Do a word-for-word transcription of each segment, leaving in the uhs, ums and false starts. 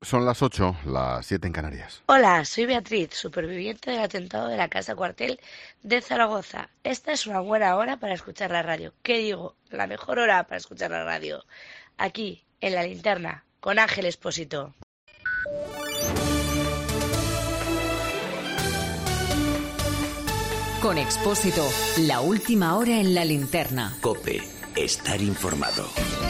Son las ocho, las siete en Canarias. Hola, soy Beatriz, superviviente del atentado de la Casa Cuartel de Zaragoza. Esta es una buena hora para escuchar la radio. ¿Qué digo? La mejor hora para escuchar la radio. Aquí, en La Linterna, con Ángel Expósito. Con Expósito, la última hora en La Linterna. COPE, estar informado.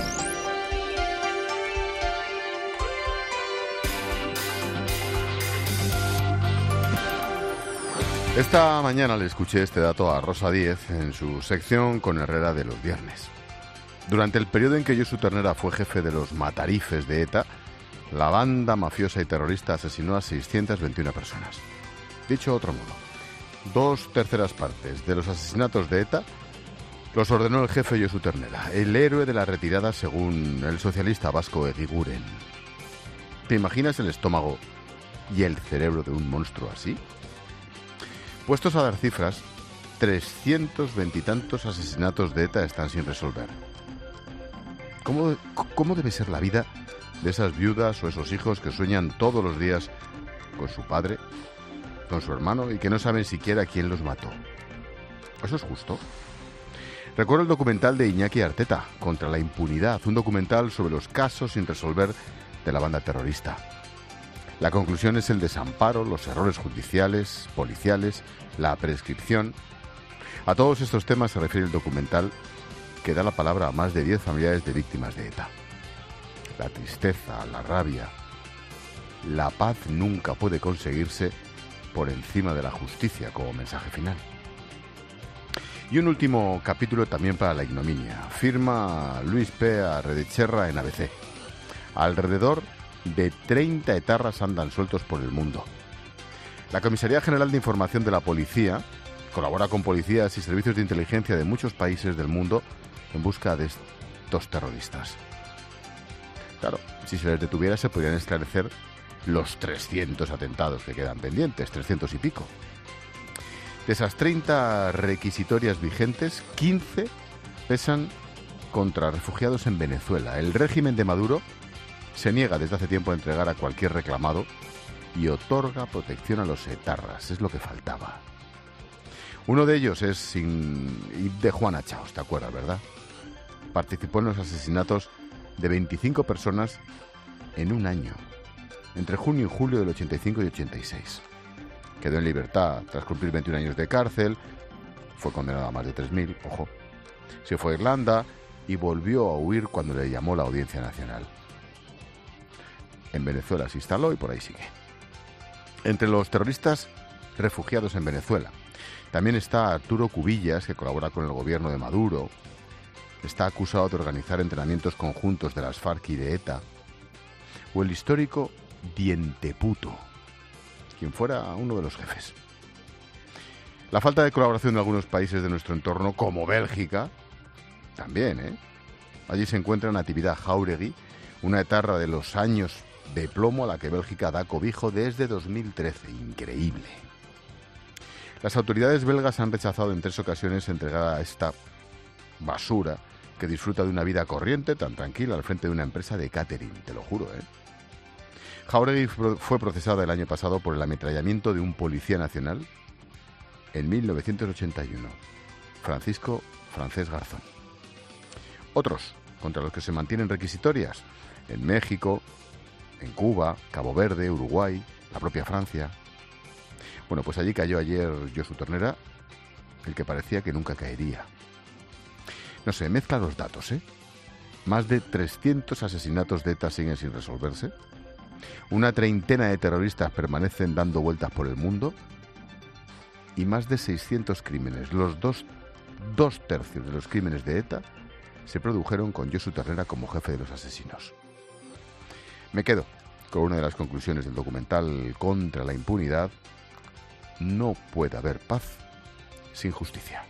Esta mañana le escuché este dato a Rosa Díez en su sección con Herrera de los viernes. Durante el periodo en que Josu Ternera fue jefe de los matarifes de ETA, la banda mafiosa y terrorista asesinó a seiscientas veintiuna personas. Dicho de otro modo, dos terceras partes de los asesinatos de ETA los ordenó el jefe Josu Ternera, el héroe de la retirada según el socialista vasco Eguiguren. ¿Te imaginas el estómago y el cerebro de un monstruo así? Puestos a dar cifras, trescientos veintitantos asesinatos de ETA están sin resolver. ¿Cómo, ¿Cómo debe ser la vida de esas viudas o esos hijos que sueñan todos los días con su padre, con su hermano y que no saben siquiera quién los mató? ¿Eso es justo? Recuerdo el documental de Iñaki Arteta, Contra la impunidad, un documental sobre los casos sin resolver de la banda terrorista. La conclusión es el desamparo, los errores judiciales, policiales, la prescripción. A todos estos temas se refiere el documental, que da la palabra a más de diez familiares de víctimas de ETA. La tristeza, la rabia, la paz nunca puede conseguirse por encima de la justicia como mensaje final. Y un último capítulo también para la ignominia. Firma Luis P. Arredechera en A B C. Alrededor de treinta etarras andan sueltos por el mundo. La Comisaría General de Información de la Policía colabora con policías y servicios de inteligencia de muchos países del mundo en busca de estos terroristas. Claro, si se les detuviera se podrían esclarecer los trescientos atentados que quedan pendientes, trescientos y pico. De esas treinta requisitorias vigentes, quince pesan contra refugiados en Venezuela. El régimen de Maduro se niega desde hace tiempo a entregar a cualquier reclamado y otorga protección a los etarras. Es lo que faltaba. Uno de ellos es sin... de Juana Chaos, ¿te acuerdas, verdad? Participó en los asesinatos de veinticinco personas en un año, entre junio y julio del ochenta y cinco y ochenta y seis. Quedó en libertad tras cumplir veintiún años de cárcel, fue condenado a más de tres mil, ojo. Se fue a Irlanda y volvió a huir cuando le llamó la Audiencia Nacional. En Venezuela se instaló y por ahí sigue. Entre los terroristas refugiados en Venezuela también está Arturo Cubillas, que colabora con el gobierno de Maduro. Está acusado de organizar entrenamientos conjuntos de las FARC y de ETA. O el histórico Dienteputo, quien fuera uno de los jefes. La falta de colaboración de algunos países de nuestro entorno, como Bélgica, también, ¿eh? Allí se encuentra Natividad Jáuregui, una etarra de los años de plomo a la que Bélgica da cobijo desde dos mil trece. Increíble. Las autoridades belgas han rechazado en tres ocasiones entregar a esta basura que disfruta de una vida corriente tan tranquila al frente de una empresa de catering, te lo juro, ¿eh? Jáuregui fue procesada el año pasado por el ametrallamiento de un policía nacional en mil novecientos ochenta y uno, Francisco Francés Garzón. Otros, contra los que se mantienen requisitorias, en México, en Cuba, Cabo Verde, Uruguay, la propia Francia. Bueno, pues allí cayó ayer Josu Ternera, el que parecía que nunca caería. No sé, mezcla los datos, ¿eh? Más de trescientos asesinatos de ETA siguen sin resolverse. Una treintena de terroristas permanecen dando vueltas por el mundo. Y más de seiscientos crímenes. Los dos, dos tercios de los crímenes de ETA se produjeron con Josu Ternera como jefe de los asesinos. Me quedo con una de las conclusiones del documental Contra la impunidad. No puede haber paz sin justicia.